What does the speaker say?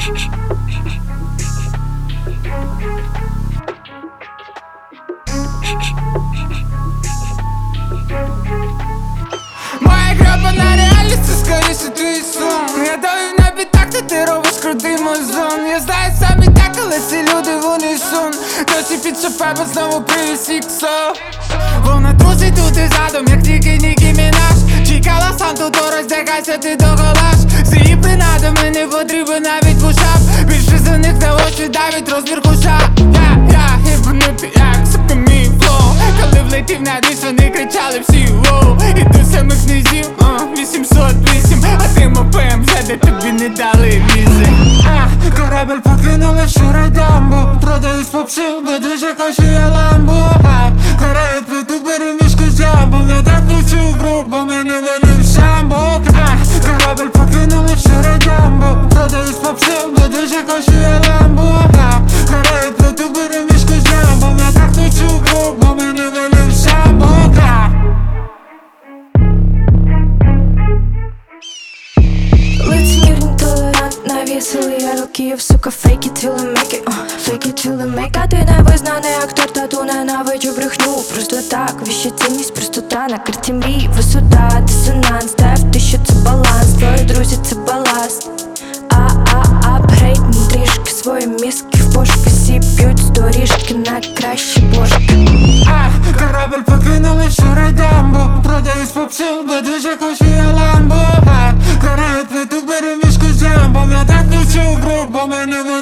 Моя гребана реальність, це скоріше твій сон. Я даю в небі так, ти робиш крутий музон. Я знаю самі так, але ці люди в унісон. Досі під шофебом знову привіз іксо. Вона трусить тут і задом, як тільки Нікі Мінаш. Чекала сам тут, роздягайся, ти доголаш. З її принадами не потрібен навіть пушап. Більше за них на очі давить розмір куша. Я гибнути, як сука мій флоу. Коли влетів на десь, вони кричали всі воу. Іду самих низів, 808. А ти мопем, де тобі не дали візи. Корабель покинули вчора дамбу. Продаюсь попшив, бо дуже хочу я ламбу. Карають плиту перемішку з джамбом. Я так включу гру, бо мене вели в шамбо. Корабель покинули вчора дамбу. Продаюсь попшив, бо дуже хочу я ламбу. Карають плиту перемішку з джамбом. Я так включу гру, бо мене вели в шамбо. Лицемірний толерант, навісили яроків. Сука, fake it till I make it, fake it till I make it. А ти невизнаний актор, тату ненавиджу брехню. Просто так, віща цінність, простота на карті мрій. Висота, дисонанс, ти що це баланс. Твої друзі це баласт. Апгрейд, не трішки свої мізки в пошук. Всі п'ють з доріжки на кращі бошки. Корабель покинули вчора дамбу. Продаюсь попшив, бо дуже хочу я ламбу. Карають плиту перемішку з джамбом. Я так включу гру, бо мене